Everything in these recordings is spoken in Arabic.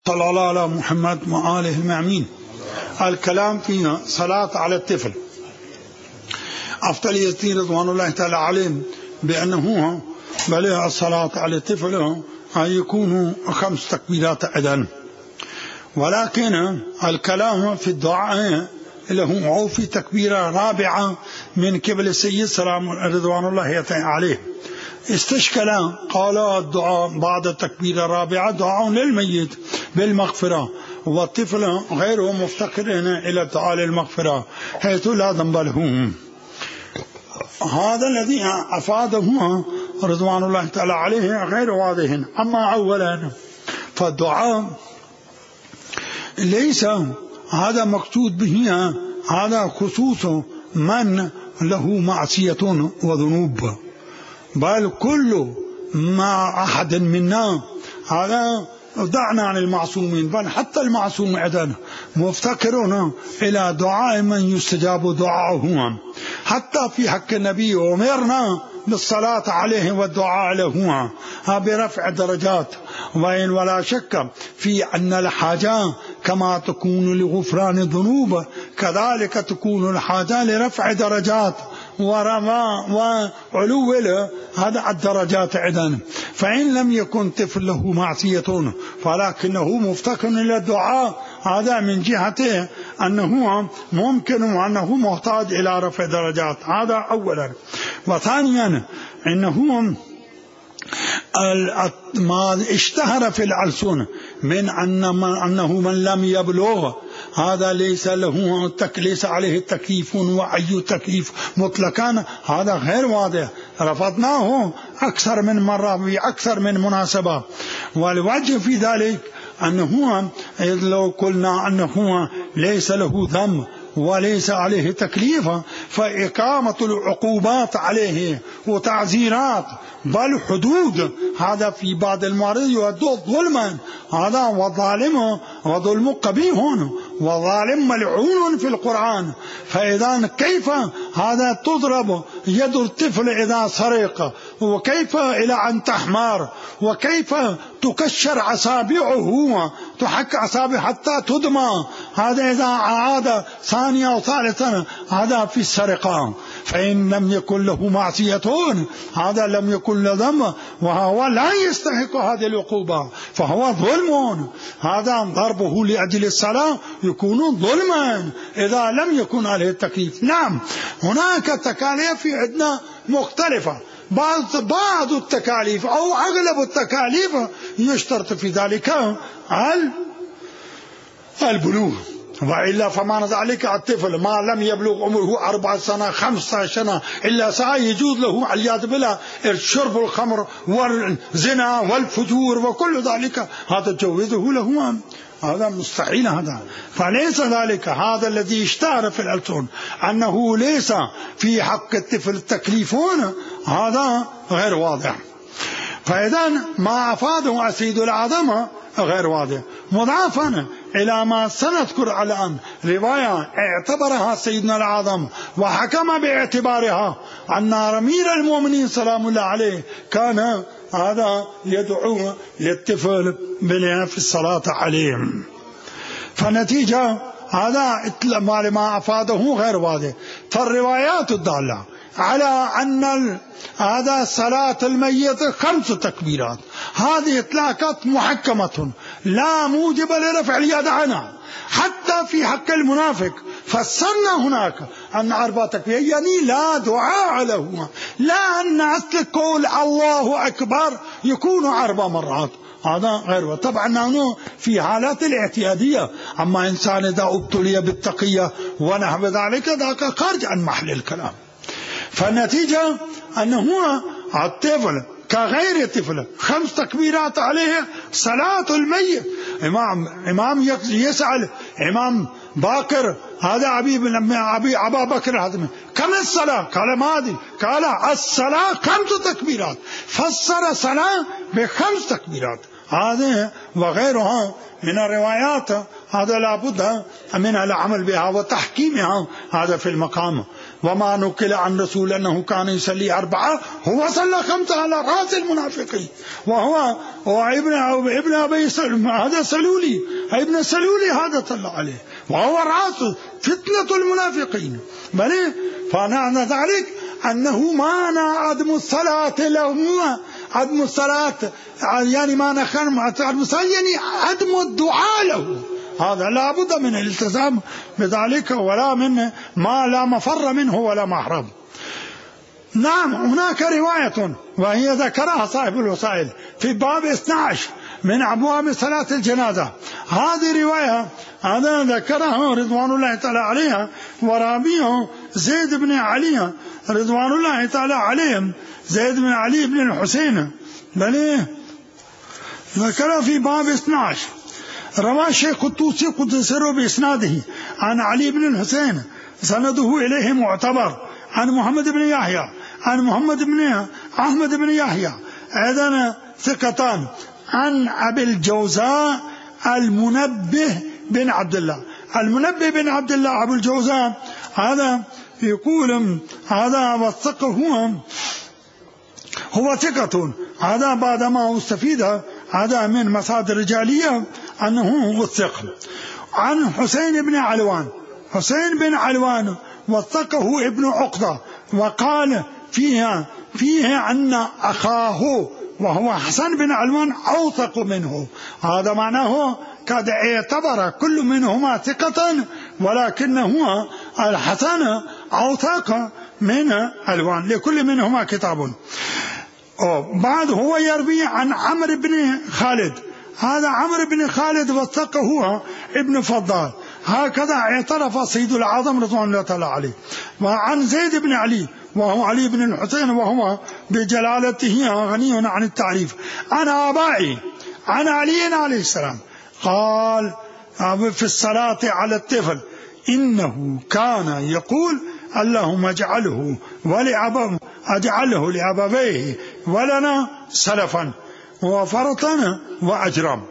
صلى الله على محمد وآله المعمين. الكلام في صلاة على الطفل. أفضل رضوان الله تعالى عليهم بأنه بلغ الصلاة على الطفل أن يكون 5 تكبيرات أذان، ولكن الكلام في الدعاء له أو في تكبيرة رابعة من قبل السيد سلام رضوان الله عليه استشكل. قال الدعاء بعد التكبيرة الرابعة دعاء للميت بالمغفرة، والطفل غير مفتقر إلى الدعاء للمغفرة حيث لا ذنب له. هذا الذي أفاده رضوان الله تعالى عليه غير واضح. أما أولا فالدعاء ليس هذا مقصود به، هذا خصوص من له معصية وذنوب، بل كل ما أحد منا هذا دعنا عن المعصومين، بل حتى المعصوم عندنا مفتقرون إلى دعاء من يستجاب دعاءه. حتى في حق النبي أمرنا بالصلاة عليه والدعاء له برفع درجات، وإن ولا شك في أن الحاجة كما تكون لغفران الذنوب كذلك تكون الحاجة لرفع درجات وعلو هذا الدرجات عندنا. فإن لم يكن طفل له معصية ولكنه مفتقر إلى الدعاء، هذا من جهته أنه ممكن وأنه محتاج إلى رفع درجات. هذا أولا. وثانيا أنه ما اشتهر في الألسن من أنه من لم يبلغ هذا ليس عليه التكليف وأي تكليف مطلقا، هذا غير واضح. رفضناه أكثر من مرة بأكثر من مناسبة. والوجه في ذلك أنه لو قلنا أنه ليس له ذنب وليس عليه تكليف فإقامة العقوبات عليه وتعزيرات بل حدود، هذا في بعض الموارد يؤدي ظلما، هذا وظالم وظلم قبيح وظالم ملعون في القرآن. فإذا كيف هذا تضرب يد الطفل إذا سرق، وكيف إلى أن تحمر، وكيف تكشر أصابعه تحك أصابع حتى تدمى، هذا إذا عاد ثانية أو ثالثا هذا في السرقة. فإن لم يكن له معصية هذا لم يكن له ذنب وهو لا يستحق هذه العقوبة فهو ظلم. هذا ضربه لأجل الصلاة يكون ظلما إذا لم يكن عليه التكليف. نعم هناك تكاليف في عندنا مختلفة، بعض التكاليف أو أغلب التكاليف يشترط في ذلك البلوغ، وإلا فما ذلك الطفل ما لم يبلغ عمره 4 سنة 15 سنة إلا ساعة يجوز له عياذ بالله الشرب الخمر والزنا والفجور وكل ذلك، هذا جوزه له، هذا مستحيل. هذا فليس ذلك هذا الذي اشتهر في الألسن أنه ليس في حق الطفل التكليفون، هذا غير واضح. فإذا ما أفاده سيد الأعظم غير واضح. مضافا إلى ما سنذكر الآن رواية اعتبرها سيدنا الأعظم وحكم باعتبارها أن أمير المؤمنين سلام الله عليه كان هذا يدعو للطفل في الصلاة عليهم. فالنتيجة هذا ما أفاده غير واضح. فالروايات الدالة على أن هذا صلاة الميت 5 تكبيرات، هذه إطلاقات محكمة لا موجب لرفع اليد عنها. حتى في حق المنافق فسرنا هناك أن 4 تكبيرات يعني لا دعاء له، لا أن أصل قول الله أكبر يكون 4 مرات، هذا غير. طبعا نحن في حالات الاعتيادية، أما إنسان إذا ابتلي بالتقية ونحو ذلك ذاك خارج عن محل الكلام. فالنتيجة أنه الطفل كغير طفل 5 تكبيرات عليه صلاة الميت. إمام يسأل إمام باكر هذا أبا بكر هذا كم الصلاة؟ قال ما أدري. قال الصلاة 5 تكبيرات، فسر صلاة ب5 تكبيرات. هذه وغيرها من الروايات هذا لابد من العمل بها وتحكيمها هذا في المقام. وما نقل عن رسول أنه كان يصلي 4 هو صلى 5 على رأس المنافقين. وهو ابن أبي هذا سلولي، ابن سلولي هذا صلى عليه، وهو رأس فتنة المنافقين. بل فمعنى ذلك أنه معنى عدم الصلاة لهم، عدم الصلاة يعني معنى عدم الصلاة يعني عدم الدعاء له. هذا لا بد من الالتزام بذلك، ولا من ما لا مفر منه ولا محرم. نعم هناك رواية وهي ذكرها صاحب الوسائل في باب 12 من أبواب صلاة الجنازة. هذه رواية هذا ذكرها رضوان الله تعالى عليها ورابيه زيد بن علي رضوان الله تعالى عليهم، زيد بن علي بن الحسين، بل ذكرها في باب 12. روى الشيخ الطوسي قدس سره بإسناده عن علي بن الحسين سنده إليه معتبر، عن محمد بن يحيى عن محمد بن أحمد بن يحيى أيضا ثقتان، عن أبي الجوزاء المنبه بن عبد الله. المنبه بن عبد الله أبو الجوزاء هذا يقول هذا وثقه هو ثقة، هذا بعد ما استفيد هذا من مصادر رجالية أنه وثق. عن حسين بن علوان، حسين بن علوان وثقه ابن عقدة وقال فيها أن أخاه وهو حسن بن علوان أوثق منه. هذا معناه قد اعتبر كل منهما ثقة، ولكنه الحسن أوثق من علوان، لكل منهما كتاب. بعد هو يروي عن عمرو بن خالد، هذا عمرو بن خالد وثقه هو ابن فضال، هكذا اعترف سيد العظم رضوان الله تعالى عليه. وعن زيد بن علي وهو علي بن الحسين وهو بجلالته غني عن التعريف، عن آبائه عن علي عليه السلام قال في الصلاة على الطفل إنه كان يقول اللهم اجعله لأبويه ولنا سلفا وفرطا وأجرا.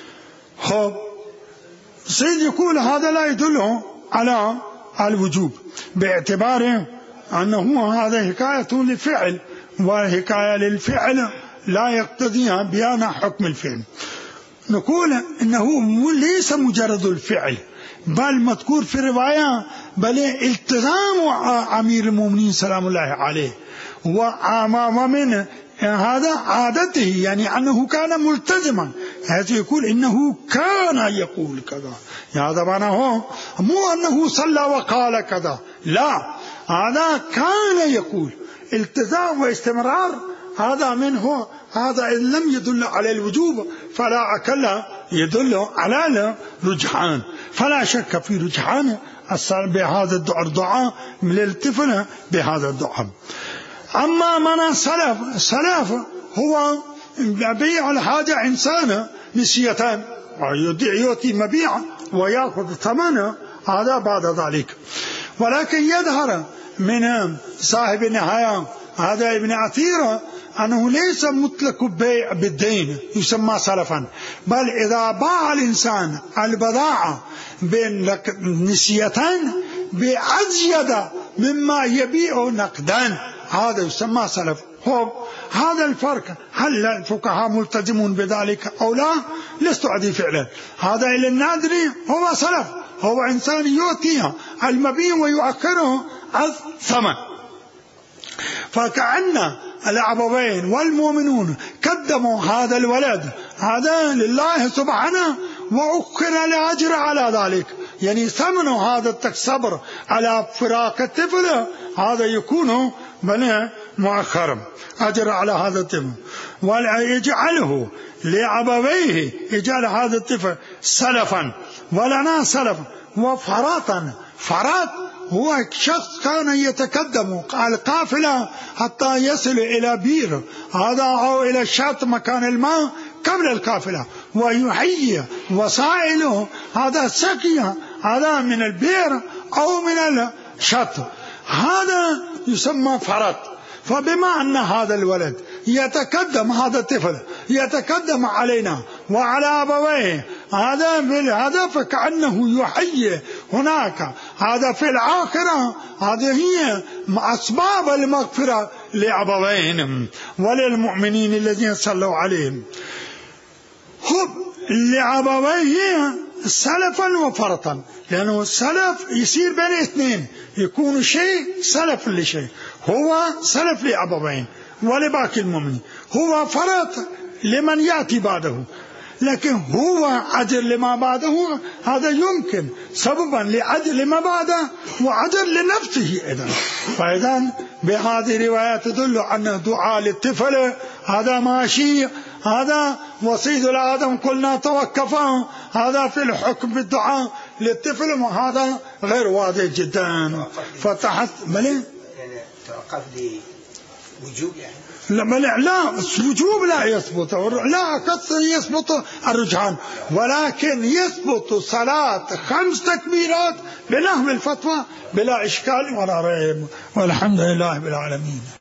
سيد يقول هذا لا يدل على الوجوب، باعتبار أنه هذا حكاية للفعل، وحكاية للفعل لا يقتضي بيان حكم الفعل. نقول إنه ليس مجرد الفعل، بل مذكور في الرواية بل التزام أمير المؤمنين سلام الله عليه ومن هذا عادته، يعني أنه كان ملتزما. هذا يقول إنه كان يقول كذا، هذا معناه مو أنه صلى وقال كذا، لا، هذا كان يقول التزام واستمرار. هذا منه، هذا إن لم يدل على الوجوب فلا أكل يدل على الرجحان، فلا شك في رجحان بهذا الدعاء من الطفل بهذا الدعاء. أما من سلف هو بيع الحاجة إنسان نسيتان، يعطي مبيع ويأخذ ثمنه، هذا بعد ذلك. ولكن يظهر من صاحب النهاية هذا ابن عثير أنه ليس مطلق بيع بالدين يسمى سلفا، بل إذا باع الإنسان البضاعة بالنسيتين بأزيد مما يبيع نقدا، هذا يسمى سلف. هذا الفرق، هل الفقهاء ملتزمون بذلك أو لا؟ لست أدري فعلا. هذا إلى النادر هو سلف، هو إنسان يؤتيه المبيع ويؤخره الثمن. فكأن الأبوين والمؤمنون قدموا هذا الولد هذا لله سبحانه وأخر الأجر على ذلك، يعني ثمن هذا الصبر على فراق الطفل هذا يكون مؤخرا أجر على هذا الطفل، ويجعله لأبويه، يجعل هذا الطفل سلفا ولنا سلفا وفراطا. فرات هو شخص كان يتقدم القافلة حتى يصل إلى بير هذا أو إلى شاط مكان الماء قبل القافلة، ويحيي وسائله هذا سقي هذا من البير أو من الشاط، هذا يسمى فرط. فبما أن هذا الولد يتقدم، هذا الطفل يتقدم علينا وعلى أبويه هذا فكأنه يحيي هناك هذا في الآخرة، هذه هي أسباب المغفرة لأبويهم وللمؤمنين الذين صلوا عليهم. لأبويه سلفا وفرطا، لأنه السلف يصير بين اثنين، يكون شيء سلف لشيء، هو سلف لأبوين ولباقي المؤمنين، هو فرط لمن يأتي بعده، لكن هو عدل لما بعده، هذا يمكن سببا لعدل ما بعده وعدل لنفسه إذن. فإذا بهذه الرواية تدل أن دعاء للطفل هذا ماشي، هذا وصيد الآدم قلنا توقفا، هذا في الحكم بالدعاء للطفل، وهذا غير واضح جدا. فتحت ملي توقف لوجوب يعني لا وجوب لا يثبت، لا قد يثبت الرجحان، ولكن يثبت صلاة 5 تكبيرات بنحو الفتوى بلا إشكال ولا ريب، والحمد لله بالعالمين.